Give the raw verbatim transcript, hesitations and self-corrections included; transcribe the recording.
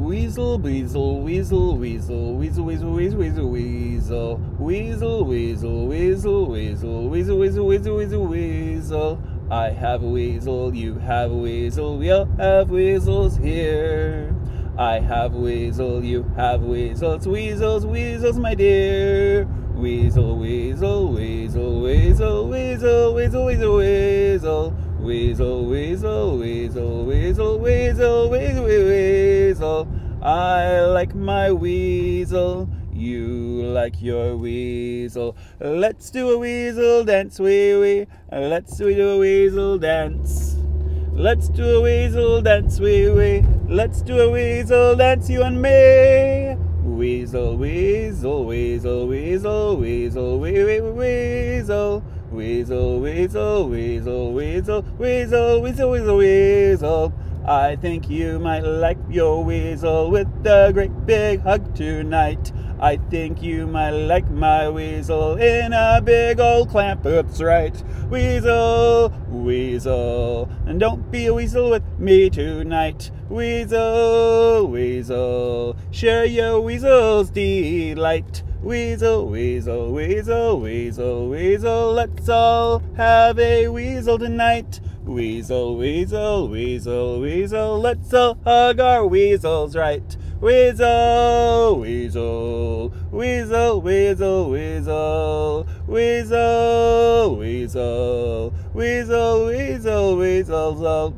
Weasel, weasel, weasel, weasel, weasel, weasel, weasel, weasel, weasel, weasel, weasel, weasel, weasel, weasel, weasel, weasel, weasel, weasel. I have a weasel, you have a weasel, we all have weasels here. I have a weasel, you have a weasel, it's weasels, weasels, my dear. Weasel, weasel, weasel, weasel, weasel, weasel, weasel, weasel. Weasel, weasel, weasel, weasel, weasel, weasel, weasel. I like my weasel, you like your weasel. Let's do a weasel dance, wee wee. Let's do a weasel dance. Let's do a weasel dance, wee wee. Let's do a weasel dance, you and me. Weasel, weasel, weasel, weasel, weasel, wee wee weasel. Weasel, weasel, weasel, weasel, weasel, weasel, weasel, weasel. I think you might like your weasel with a great big hug tonight. I think you might like my weasel in a big old clamp. That's right. Weasel, weasel, and don't be a weasel with me tonight. Weasel, weasel, share your weasel's delight. Weasel, weasel, weasel, weasel, weasel, let's all have a weasel tonight. Weasel, weasel, weasel, weasel, let's all hug our weasels right. Weasel, weasel, weasel, weasel, weasel, weasel, weasel, weasel, weasel, weasel, weasel.